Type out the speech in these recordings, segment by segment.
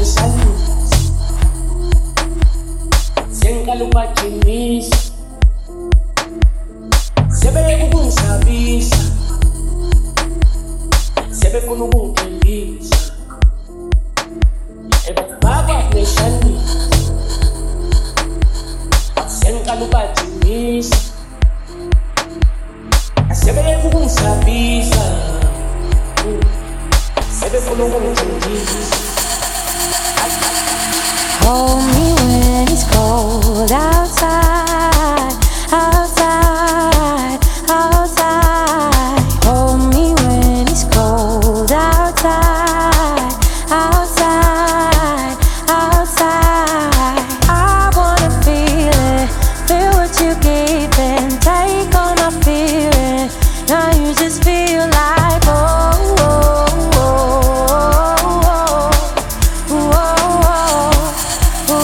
Hold me when it's cold outside, outside, outside. Hold me when it's cold outside, outside, outside. I wanna feel what you give and take all my feeling. Now you just feel like oh, oh, oh, oh, oh, oh,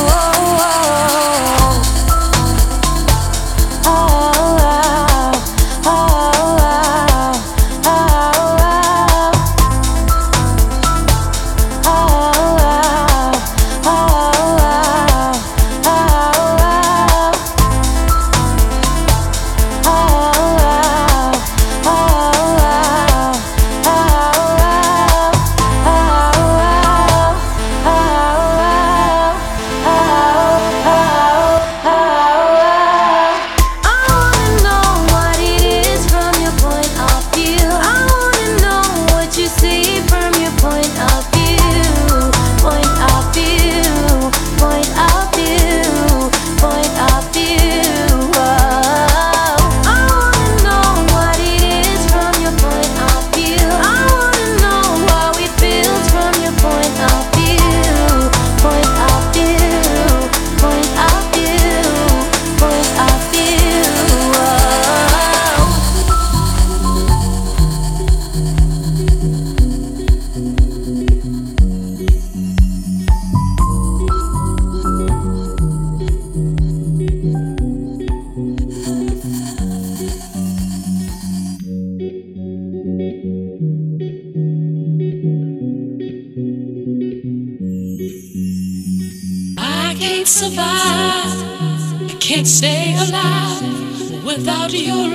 survive. I can't stay alive without your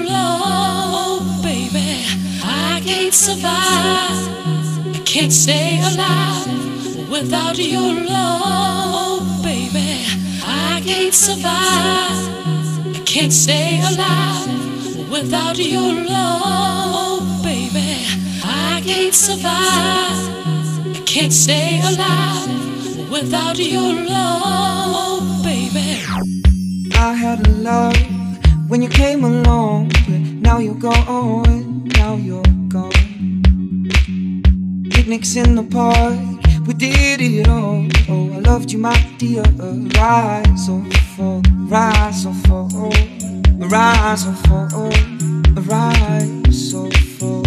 love, baby. I can't survive. I can't stay alive without your love, baby. I can't survive. I can't stay alive without your love, baby. I can't survive. I can't stay alive without your love, baby. I had a love when you came along, but now you're gone, now you're gone. Picnics in the park, we did it all. Oh, I loved you, my dear. Rise or fall, rise or fall, rise or fall, rise or fall.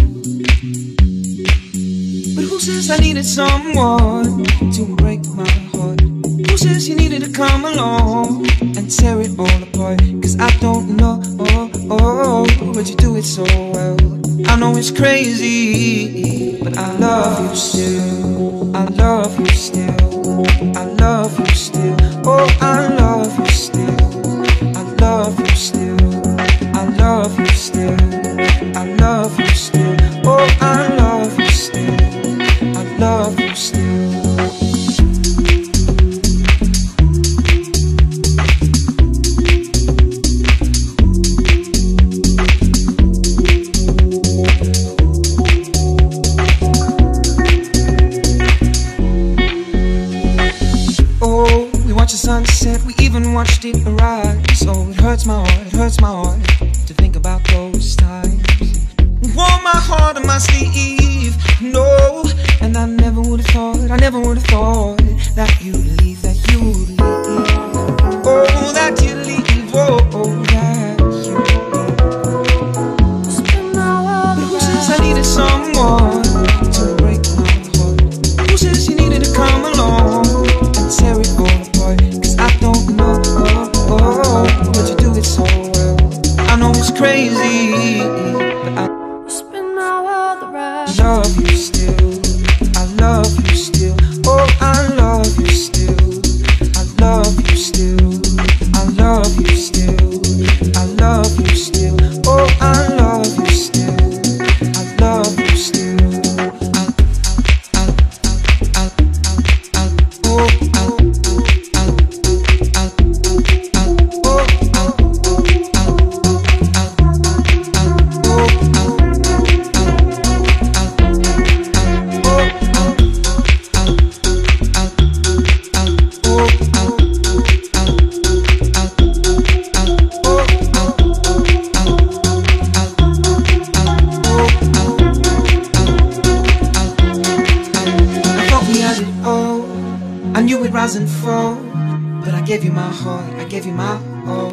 But who says I needed someone to break my heart? Who says you needed to come along and tear it all apart? Cause I don't know, but you do it so well. I know it's crazy, but I love you still. I love you still. I love you still. Oh, I love you still. I love you still. I love you still. I love you still. Oh, I love you still. I love you still. Sunset, we even watched it arise. Oh, it hurts my heart to think about those times. Wore my heart on my sleeve, no. And I never would've thought that you'd leave, that you'd leave. Oh, that you'd leave, oh, that you'd leave. But who says I needed someone to break my heart? Who says you needed to come along and tear it all apart? I don't know, but you do it so well. I know it's crazy, but I spin my world around. Love you still. I knew we'd rise and fall, but I gave you my heart, I gave you my all.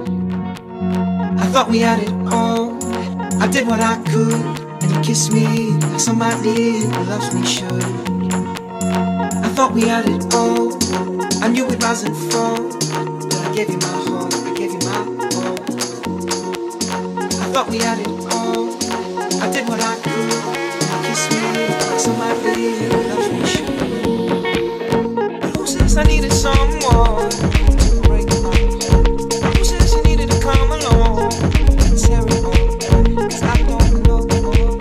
I thought we had it all, I did what I could, and you kissed me like somebody who loves me should. I thought we had it all, I knew we'd rise and fall, but I gave you my heart, I gave you my all. I thought we had it all, I did what I could, and you kissed me like somebody who loves me should. I needed someone to break my heart. Who says you needed to come along and tear it all apart? 'Cause I don't know what to do with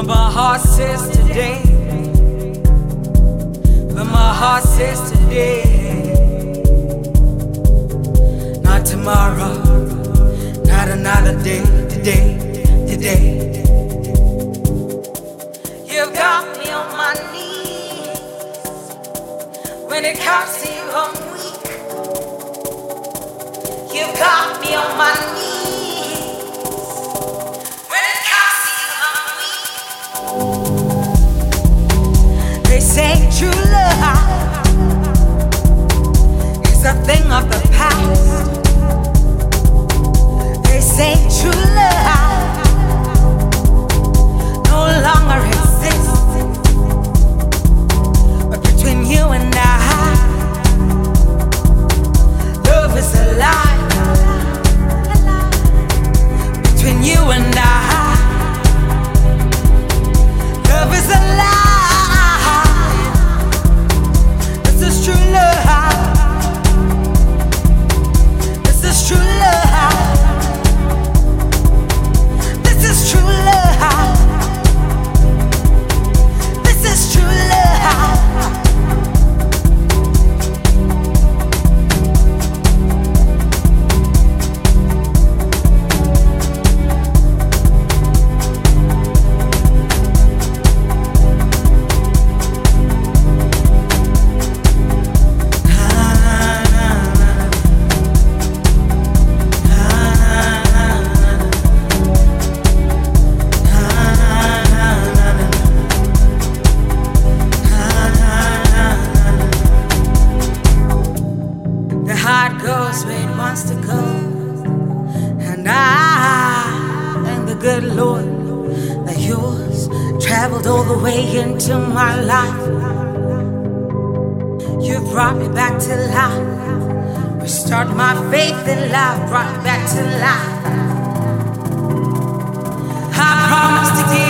But my heart says today. But my heart says today. Not tomorrow, not another day. Today. You've got me on my knees. When it comes to you, I'm weak. You've got me on my knees. When it comes to you, I'm weak. They say true love is a thing of the past. They say true love no longer exists. But between you and I, love is alive. Between you and I, love is alive. This is true love. This is true love. This is true love. This is true love. The heart goes where it wants to go, and I thank the good Lord that yours traveled all the way into my life. You brought me back to life, restored my faith in love, brought me back to life. I promise to keep